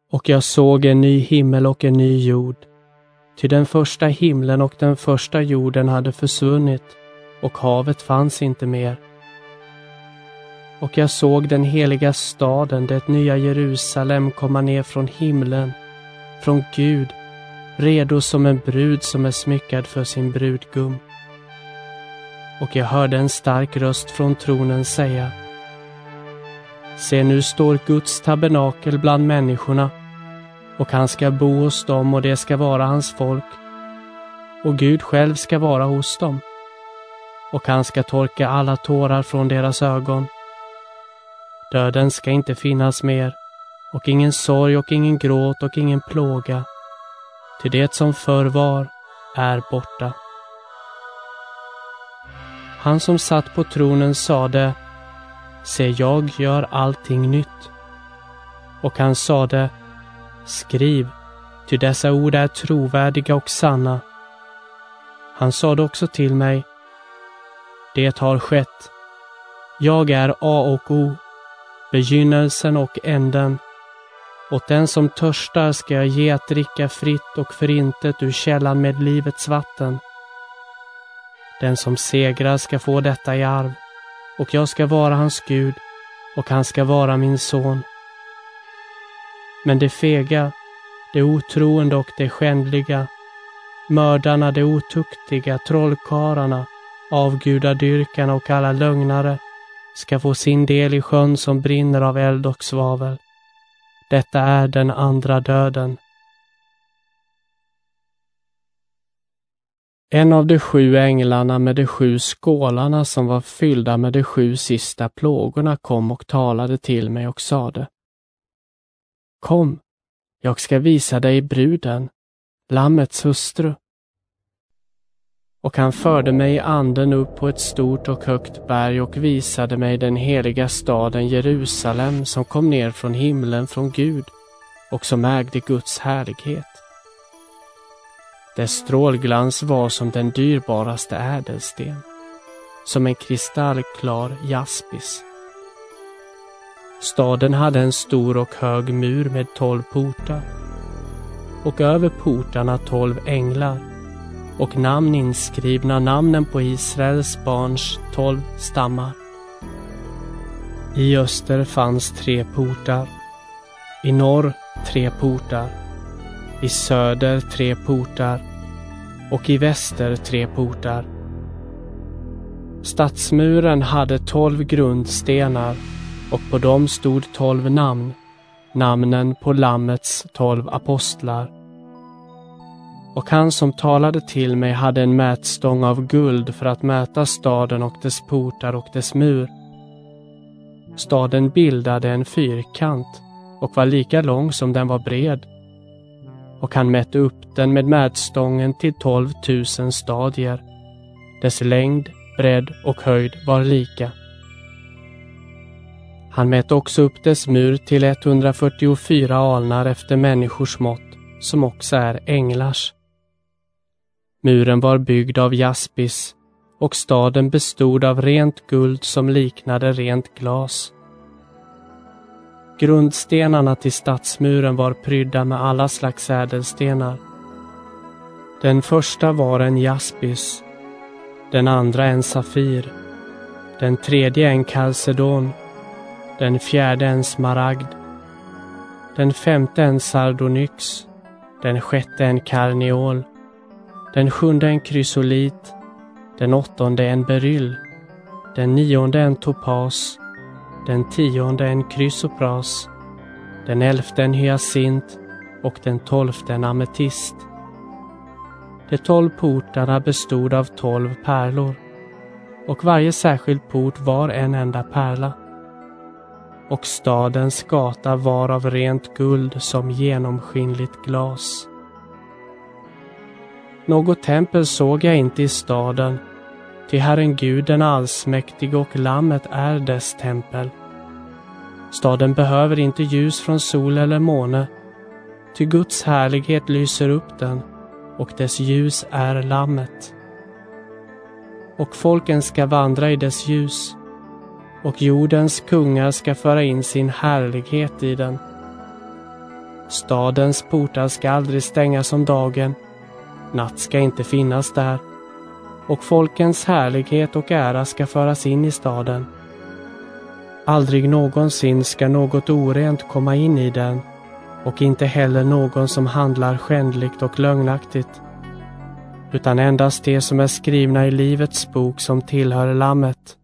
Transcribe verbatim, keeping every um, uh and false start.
Och jag såg en ny himmel och en ny jord. Ty den första himlen och den första jorden hade försvunnit, och havet fanns inte mer. Och jag såg den heliga staden, det nya Jerusalem, komma ner från himlen, från Gud, redo som en brud som är smyckad för sin brudgum. Och jag hörde en stark röst från tronen säga: Se, nu står Guds tabernakel bland människorna, och han ska bo hos dem, och det ska vara hans folk, och Gud själv ska vara hos dem, och han ska torka alla tårar från deras ögon. Döden ska inte finnas mer, och ingen sorg och ingen gråt och ingen plåga, ty det som förr var är borta. Han som satt på tronen sade: Se, jag gör allting nytt. Och han sade: Skriv, ty dessa ord är trovärdiga och sanna. Han sade också till mig: Det har skett. Jag är A och O, begynnelsen och änden. Åt den som törstar ska jag ge att dricka fritt och förintet ur källan med livets vatten. Den som segrar ska få detta i arv, och jag ska vara hans Gud, och han ska vara min son. Men det fega, det otroende och det skändliga, mördarna, det otuktiga, trollkarlarna, avgudadyrkarna och alla lögnare ska få sin del i sjön som brinner av eld och svavel. Detta är den andra döden. En av de sju änglarna med de sju skålarna som var fyllda med de sju sista plågorna kom och talade till mig och sade: Kom, jag ska visa dig bruden, lammets hustru. Och han förde mig i anden upp på ett stort och högt berg och visade mig den heliga staden Jerusalem som kom ner från himlen från Gud och som ägde Guds härlighet. Dess strålglans var som den dyrbaraste ädelsten, som en kristallklar jaspis. Staden hade en stor och hög mur med tolv portar, och över portarna tolv änglar, och namn inskrivna, namnen på Israels barns tolv stammar. I öster fanns tre portar, i norr tre portar, i söder tre portar och i väster tre portar. Stadsmuren hade tolv grundstenar, och på dem stod tolv namn, namnen på lammets tolv apostlar. Och han som talade till mig hade en mätstång av guld för att mäta staden och dess portar och dess mur. Staden bildade en fyrkant och var lika lång som den var bred. Och han mätte upp den med mätstången till tolv tusen stadier. Dess längd, bredd och höjd var lika. Han mätte också upp dess mur till etthundrafyrtiofyra alnar efter människors mått, som också är änglars. Muren var byggd av jaspis, och staden bestod av rent guld som liknade rent glas. Grundstenarna till stadsmuren var prydda med alla slags ädelstenar. Den första var en jaspis, den andra en safir, den tredje en kalcedon, den fjärde en smaragd, den femte en sardonyx, den sjätte en karneol, den sjunde en krysolit, den åttonde en beryll, den nionde en topas, den tionde en krysopras, den elfte en hyacint och den tolfte en ametist. De tolv portarna bestod av tolv pärlor, och varje särskild port var en enda pärla. Och stadens gata var av rent guld som genomskinligt glas. Något tempel såg jag inte i staden, till Herren Gud den allsmäktige och lammet är dess tempel. Staden behöver inte ljus från sol eller måne, ty Guds härlighet lyser upp den, och dess ljus är lammet. Och folken ska vandra i dess ljus, och jordens kungar ska föra in sin härlighet i den. Stadens portar ska aldrig stängas om dagen, natt ska inte finnas där, och folkens härlighet och ära ska föras in i staden. Aldrig någonsin ska något orent komma in i den, och inte heller någon som handlar skändligt och lögnaktigt, utan endast det som är skrivna i livets bok som tillhör lammet.